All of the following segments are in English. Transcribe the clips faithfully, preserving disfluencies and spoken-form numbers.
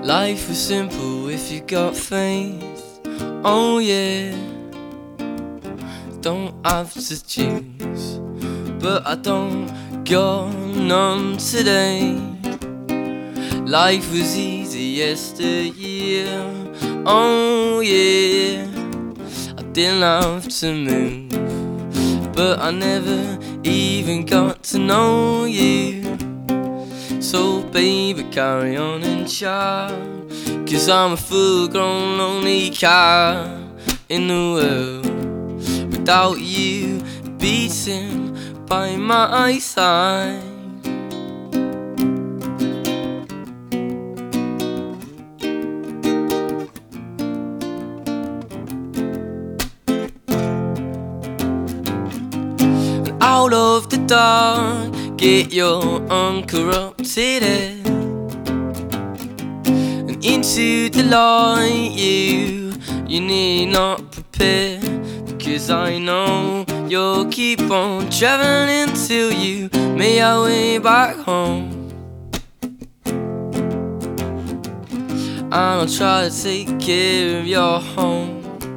Life was simple if you got faith. Oh yeah. Don't have to choose, but I don't got none today. Life was easy yesteryear. Oh yeah. I didn't have to move, but I never even got to know you. So baby, carry on and shout, 'cause I'm a full-grown lonely cat in the world without you beating by my side. And out of the dark, get your uncorrupted head, and into the light you, you need not prepare, because I know you'll keep on traveling till you make your way back home. And I'll try to take care of your home.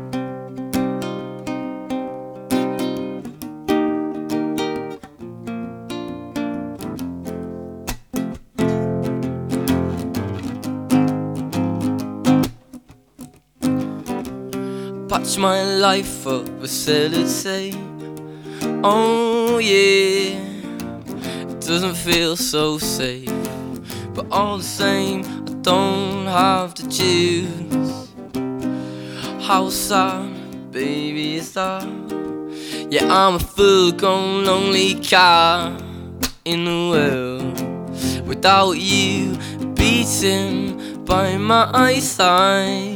Patch my life up with sellotape. Oh yeah, it doesn't feel so safe, but all the same I don't have to choose. How sad, baby, is that? Yeah, I'm a full-grown lonely cat in the world without you beating by my side.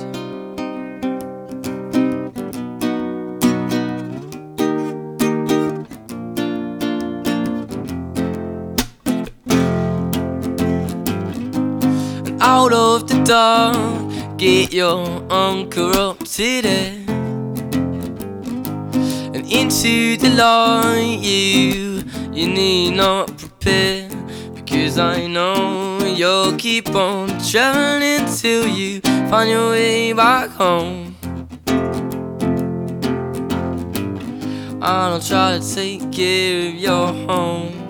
Out of the dark, get your uncorrupted head, and into the light you, you need not prepare, because I know you'll keep on traveling till you find your way back home. And I'll try to take care of your home.